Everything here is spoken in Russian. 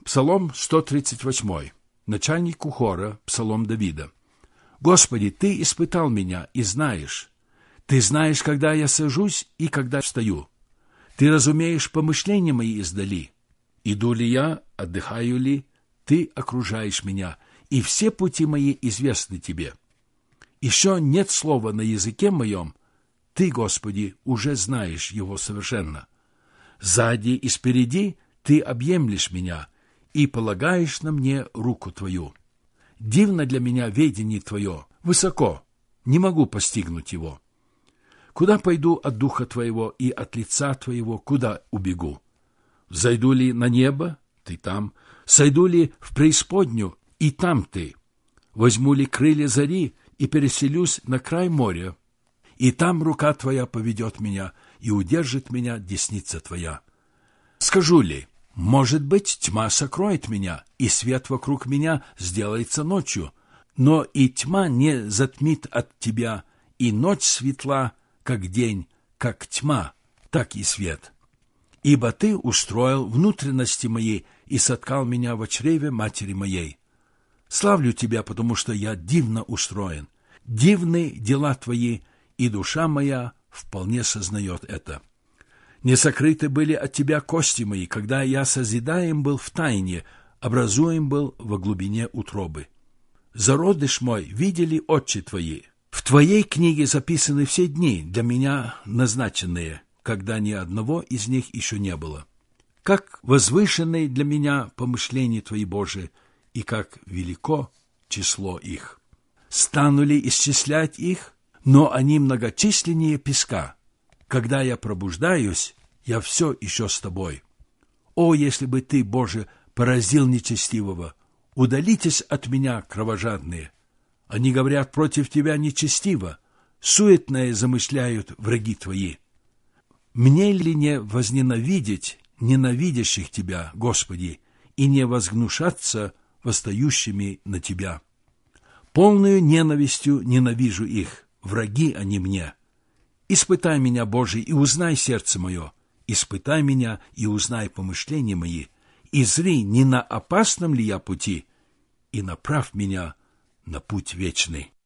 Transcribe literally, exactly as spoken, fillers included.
Псалом сто тридцать восемь. Начальнику хора, псалом Давида. «Господи, Ты испытал меня и знаешь. Ты знаешь, когда я сажусь и когда встаю. Ты разумеешь помышления мои издали. Иду ли я, отдыхаю ли, Ты окружаешь меня, и все пути мои известны Тебе. Еще нет слова на языке моем, Ты, Господи, уже знаешь его совершенно. Сзади и спереди Ты объемлешь меня и полагаешь на мне руку Твою. Дивно для меня ведение Твое, высоко, не могу постигнуть его. Куда пойду от Духа Твоего и от лица Твоего, куда убегу? Зайду ли на небо? Ты там. Сойду ли в преисподнюю? И там Ты. Возьму ли крылья зари и переселюсь на край моря? И там рука Твоя поведет меня, и удержит меня десница Твоя. Скажу ли, может быть, тьма сокроет меня, и свет вокруг меня сделается ночью, но и тьма не затмит от Тебя, и ночь светла, как день, как тьма, так и свет. Ибо Ты устроил внутренности мои и соткал меня во чреве матери моей. Славлю Тебя, потому что я дивно устроен. Дивны дела Твои, и душа моя вполне сознает это. Не сокрыты были от Тебя кости мои, когда я созидаем был в тайне, образуем был во глубине утробы. Зародыш мой видели очи Твои. В Твоей книге записаны все дни, для меня назначенные, когда ни одного из них еще не было. Как возвышенны для меня помышления Твои, Божии, и как велико число их. Стану ли исчислять их, но они многочисленнее песка. Когда я пробуждаюсь, я все еще с Тобой. О, если бы Ты, Боже, поразил нечестивого! Удалитесь от меня, кровожадные! Они говорят против Тебя нечестиво, суетное замышляют враги Твои. Мне ли не возненавидеть ненавидящих Тебя, Господи, и не возгнушаться восстающими на Тебя? Полную ненавистью ненавижу их, враги они мне. Испытай меня, Боже, и узнай сердце мое, испытай меня и узнай помышления мои, и зри, не на опасном ли я пути, и направь меня на путь вечный».